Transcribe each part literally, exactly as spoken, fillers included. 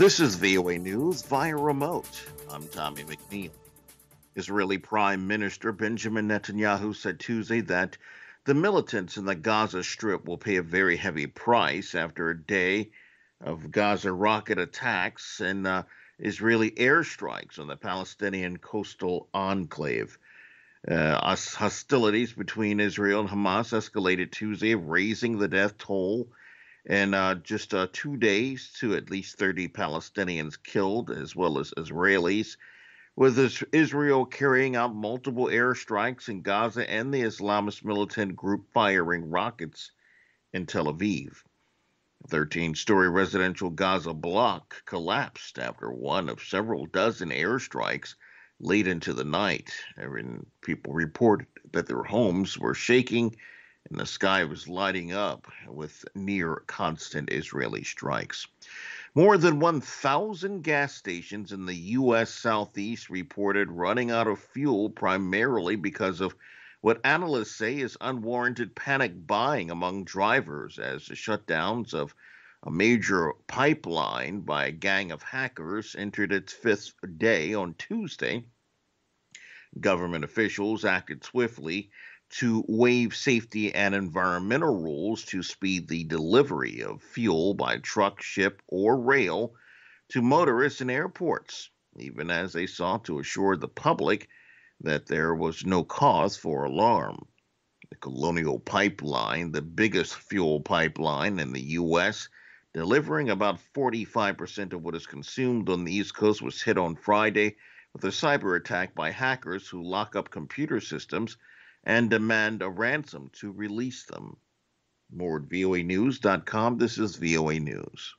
This is V O A News via remote. I'm Tommy McNeil. Israeli Prime Minister Benjamin Netanyahu said Tuesday that the militants in the Gaza Strip will pay a very heavy price after a day of Gaza rocket attacks and uh, Israeli airstrikes on the Palestinian coastal enclave. Uh, hostilities between Israel and Hamas escalated Tuesday, raising the death toll in uh, just uh, two days to at least thirty Palestinians killed, as well as Israelis, with Israel carrying out multiple airstrikes in Gaza and the Islamist militant group firing rockets in Tel Aviv. A thirteen-story residential Gaza block collapsed after one of several dozen airstrikes late into the night. And people reported that their homes were shaking and the sky was lighting up with near constant Israeli strikes. More than one thousand gas stations in the U S Southeast reported running out of fuel primarily because of what analysts say is unwarranted panic buying among drivers as the shutdowns of a major pipeline by a gang of hackers entered its fifth day on Tuesday. Government officials acted swiftly to waive safety and environmental rules to speed the delivery of fuel by truck, ship, or rail to motorists in airports, even as they sought to assure the public that there was no cause for alarm. The Colonial Pipeline, the biggest fuel pipeline in the U S, delivering about forty-five percent of what is consumed on the East Coast, was hit on Friday with a cyber attack by hackers who lock up computer systems and demand a ransom to release them. More at V O A news dot com. This is V O A News.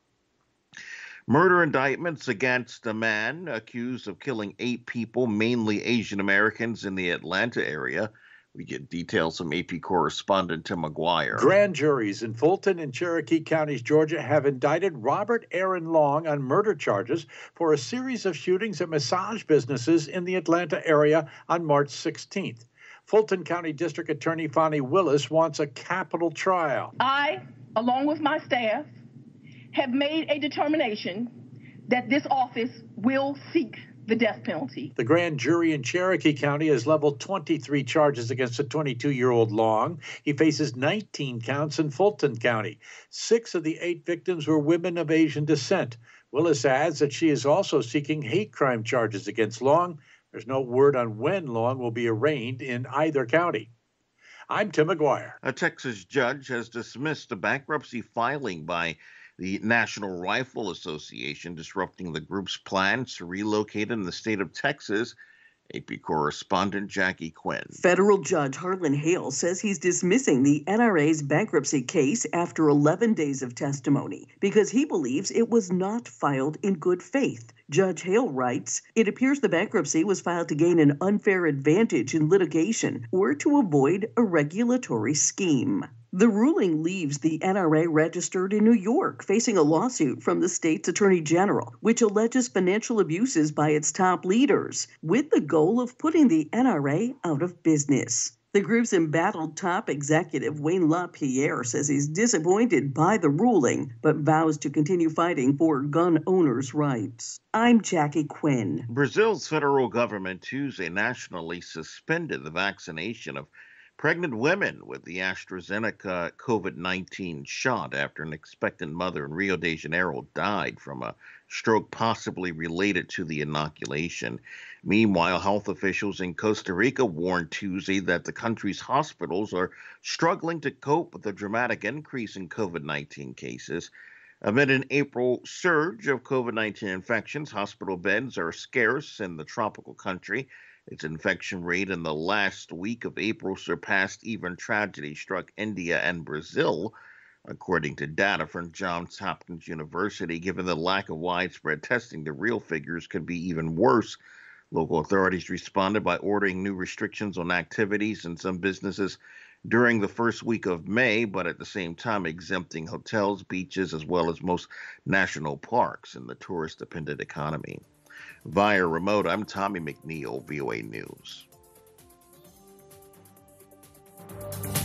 Murder indictments against a man accused of killing eight people, mainly Asian Americans, in the Atlanta area. We get details from A P correspondent Tim McGuire. Grand juries in Fulton and Cherokee counties, Georgia, have indicted Robert Aaron Long on murder charges for a series of shootings at massage businesses in the Atlanta area on March sixteenth. Fulton County District Attorney Fonnie Willis wants a capital trial. I, along with my staff, have made a determination that this office will seek the death penalty. The grand jury in Cherokee County has leveled twenty-three charges against a twenty-two-year-old Long. He faces nineteen counts in Fulton County. Six of the eight victims were women of Asian descent. Willis adds that she is also seeking hate crime charges against Long. There's no word on when Long will be arraigned in either county. I'm Tim McGuire. A Texas judge has dismissed a bankruptcy filing by the National Rifle Association, disrupting the group's plans to relocate in the state of Texas. A P correspondent Jackie Quinn. Federal Judge Harlan Hale says he's dismissing the N R A's bankruptcy case after eleven days of testimony because he believes it was not filed in good faith. Judge Hale writes, "It appears the bankruptcy was filed to gain an unfair advantage in litigation or to avoid a regulatory scheme." The ruling leaves the N R A registered in New York, facing a lawsuit from the state's attorney general, which alleges financial abuses by its top leaders, with the goal of putting the N R A out of business. The group's embattled top executive, Wayne LaPierre, says he's disappointed by the ruling, but vows to continue fighting for gun owners' rights. I'm Jackie Quinn. Brazil's federal government Tuesday nationally suspended the vaccination of pregnant women with the AstraZeneca COVID nineteen shot after an expectant mother in Rio de Janeiro died from a stroke possibly related to the inoculation. Meanwhile, health officials in Costa Rica warned Tuesday that the country's hospitals are struggling to cope with the dramatic increase in COVID nineteen cases. Amid an April surge of COVID nineteen infections, hospital beds are scarce in the tropical country. Its infection rate in the last week of April surpassed even tragedy-struck India and Brazil, according to data from Johns Hopkins University. Given the lack of widespread testing, the real figures could be even worse. Local authorities responded by ordering new restrictions on activities in some businesses during the first week of May, but at the same time exempting hotels, beaches, as well as most national parks in the tourist-dependent economy. Via remote, I'm Tommy McNeil, V O A News.